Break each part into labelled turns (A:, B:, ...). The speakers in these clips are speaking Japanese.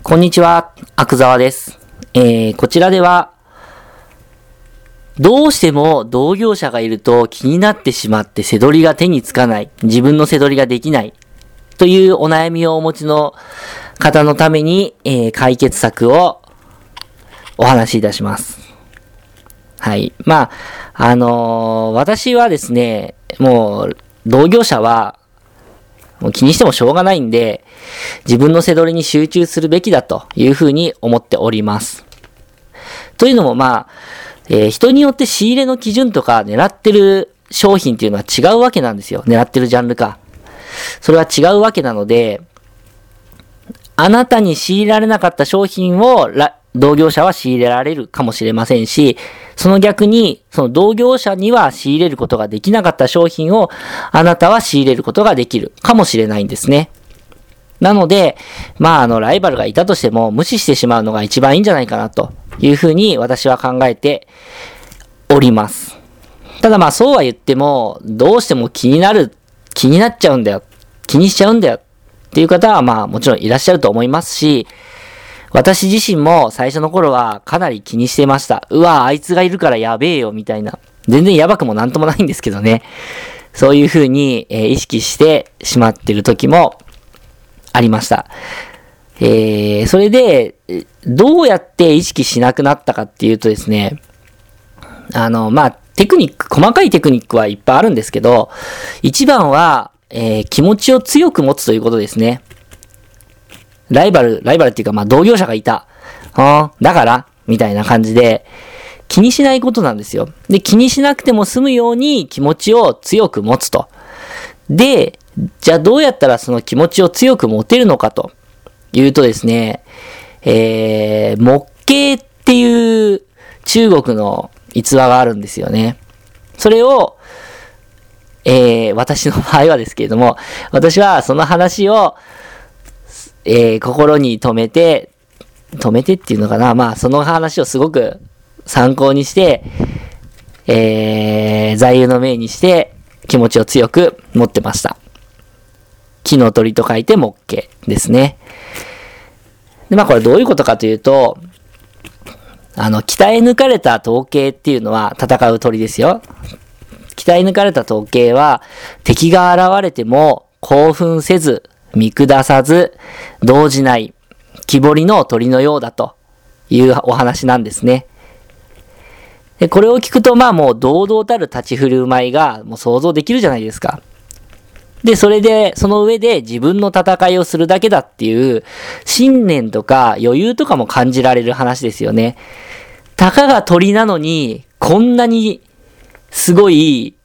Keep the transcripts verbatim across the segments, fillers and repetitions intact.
A: こんにちは、阿久澤です。えー、こちらでは、どうしても同業者がいると気になってしまって背取りが手につかない、自分の背取りができないというお悩みをお持ちの方のために、えー、解決策をお話しいたします。はい。まあ、あのー、私はですね、もう同業者はもう気にしてもしょうがないんで、自分の背取りに集中するべきだというふうに思っております。というのもまあ、えー、人によって仕入れの基準とか狙ってる商品っていうのは違うわけなんですよ。狙ってるジャンルか。それは違うわけなので、あなたに仕入れられなかった商品を同業者は仕入れられるかもしれませんし、その逆に、その同業者には仕入れることができなかった商品をあなたは仕入れることができるかもしれないんですね。なので、まああのライバルがいたとしても無視してしまうのが一番いいんじゃないかなというふうに私は考えております。ただまあそうは言っても、どうしても気になる、気になっちゃうんだよ。気にしちゃうんだよっていう方はまあもちろんいらっしゃると思いますし、私自身も最初の頃はかなり気にしてました。うわ、あいつがいるからやべえよみたいな。全然やばくもなんともないんですけどね。そういう風に、えー、意識してしまってる時もありました。えー、それで、どうやって意識しなくなったかっていうとですね、あの、まあ、テクニック、細かいテクニックはいっぱいあるんですけど、一番は、えー、気持ちを強く持つということですね。ライバル、ライバルっていうか、まあ、同業者がいた。ああ、だからみたいな感じで、気にしないことなんですよ。で、気にしなくても済むように気持ちを強く持つと。で、じゃあどうやったらその気持ちを強く持てるのかというとですね、えー、木計っていう中国の逸話があるんですよね。それを、えー、私の場合はですけれども、私はその話を、えー、心に留めて、止めてっていうのかな。まあ、その話をすごく参考にして、えー、座右の銘にして気持ちを強く持ってました。木の鳥と書いて木計ですね。で、まあこれどういうことかというと、あの、鍛え抜かれた統計っていうのは戦う鳥ですよ。鍛え抜かれた統計は敵が現れても興奮せず、見下さず、動じない、木彫りの鳥のようだというお話なんですね。で、これを聞くとまあもう堂々たる立ち振る舞いがもう想像できるじゃないですか。で、それで、その上で自分の戦いをするだけだっていう信念とか余裕とかも感じられる話ですよね。たかが鳥なのに、こんなにすごい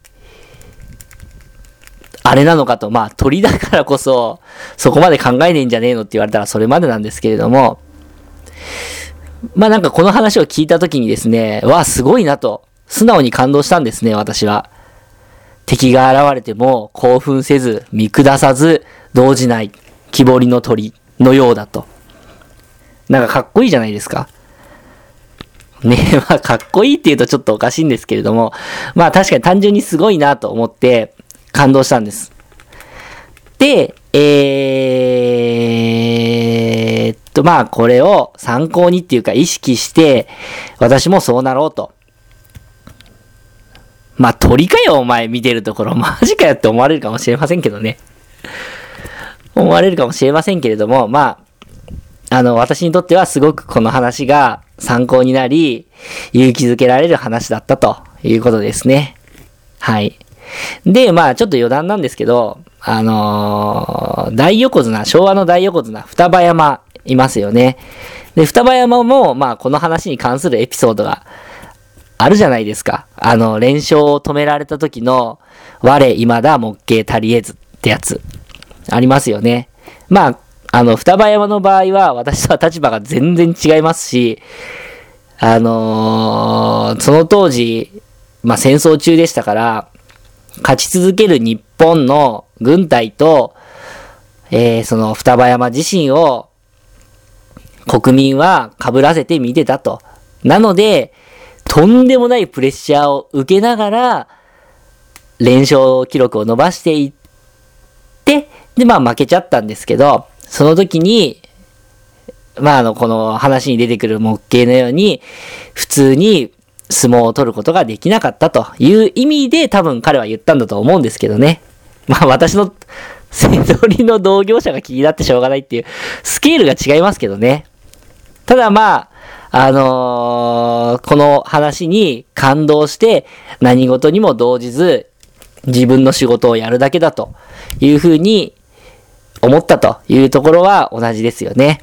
A: あれなのかと、まあ鳥だからこそ、そこまで考えねえんじゃねえのって言われたらそれまでなんですけれども、まあなんかこの話を聞いたときにですね、わあすごいなと、素直に感動したんですね、私は。敵が現れても興奮せず、見下さず、動じない、木彫りの鳥のようだと。なんかかっこいいじゃないですか。ねえ、まあかっこいいって言うとちょっとおかしいんですけれども、まあ確かに単純にすごいなと思って、感動したんです。で、えーっと、まあ、これを参考にっていうか意識して、私もそうなろうと。まあ、鳥かよ、お前見てるところ。マジかよって思われるかもしれませんけどね。思われるかもしれませんけれども、まあ、あの、私にとってはすごくこの話が参考になり、勇気づけられる話だったということですね。はい。で、まあちょっと余談なんですけど、あのー、大横綱、昭和の大横綱、双葉山いますよね。で、双葉山も、まあこの話に関するエピソードがあるじゃないですか。あの、連勝を止められた時の、我未だ木計足りえずってやつ、ありますよね。まあ、あの、双葉山の場合は、私とは立場が全然違いますし、あのー、その当時、まあ戦争中でしたから、勝ち続ける日本の軍隊と、えー、その双葉山自身を国民は被らせて見てたと。なので、とんでもないプレッシャーを受けながら、連勝記録を伸ばしていって、で、まあ負けちゃったんですけど、その時に、 まあ、あの、この話に出てくる木系のように、普通に相撲を取ることができなかったという意味で多分彼は言ったんだと思うんですけどね。まあ、私の背取りの同業者が気になってしょうがないっていう、スケールが違いますけどね。ただまあ、あのー、この話に感動して何事にも動じず自分の仕事をやるだけだというふうに思ったというところは同じですよね。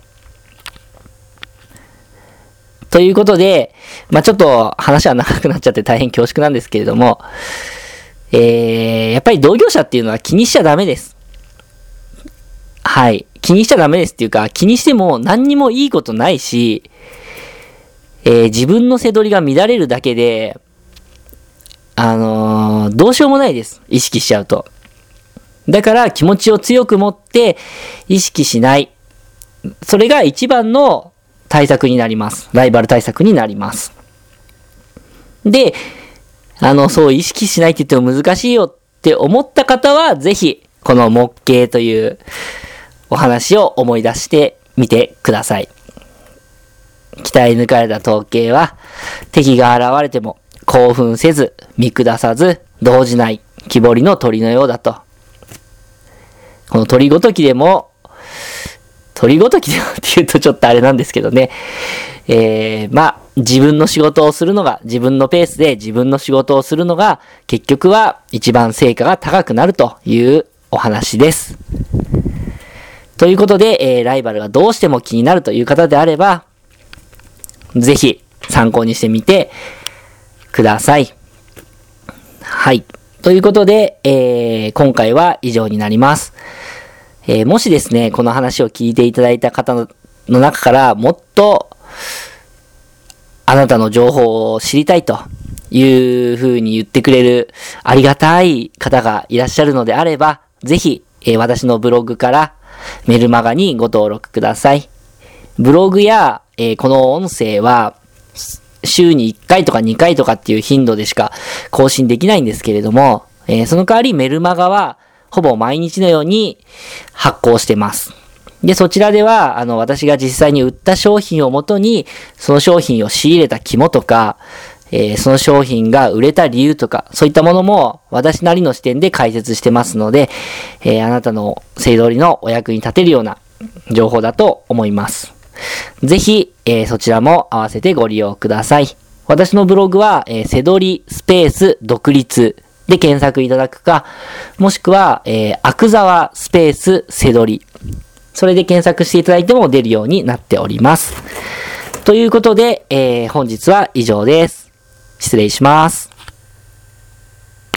A: ということで、まあちょっと話は長くなっちゃって大変恐縮なんですけれども、えー、やっぱり同業者っていうのは気にしちゃダメです。はい。気にしちゃダメですっていうか、気にしても何にもいいことないし、えー、自分の背取りが乱れるだけで、あのー、どうしようもないです。意識しちゃうと。だから気持ちを強く持って意識しない。それが一番の対策になります。ライバル対策になります。で、あの、そう意識しないって言っても難しいよって思った方は、ぜひ、この木系というお話を思い出してみてください。鍛え抜かれた統計は、敵が現れても興奮せず、見下さず、動じない木彫りの鳥のようだと。この鳥ごときでも、鳥ごときでもって言うとちょっとあれなんですけどね。えー、まあ、自分の仕事をするのが、自分のペースで自分の仕事をするのが、結局は一番成果が高くなるというお話です。ということで、えー、ライバルがどうしても気になるという方であれば、ぜひ参考にしてみてください。はい。ということで、えー、今回は以上になります。えー、もしですね、この話を聞いていただいた方の、の中からもっとあなたの情報を知りたいという風に言ってくれるありがたい方がいらっしゃるのであれば、ぜひ、えー、私のブログからメルマガにご登録ください。ブログや、えー、この音声は週にいっかいとかにかいとかっていう頻度でしか更新できないんですけれども、えー、その代わりメルマガはほぼ毎日のように発行してます。で、そちらでは、あの、私が実際に売った商品をもとに、その商品を仕入れた肝とか、えー、その商品が売れた理由とか、そういったものも私なりの視点で解説してますので、えー、あなたの背取りのお役に立てるような情報だと思います。ぜひ、えー、そちらも合わせてご利用ください。私のブログは、えー、背取りスペース独立で検索いただくか、もしくは、えー、阿久沢スペース背取り。それで検索していただいても出るようになっております。ということで、えー、本日は以上です。失礼します。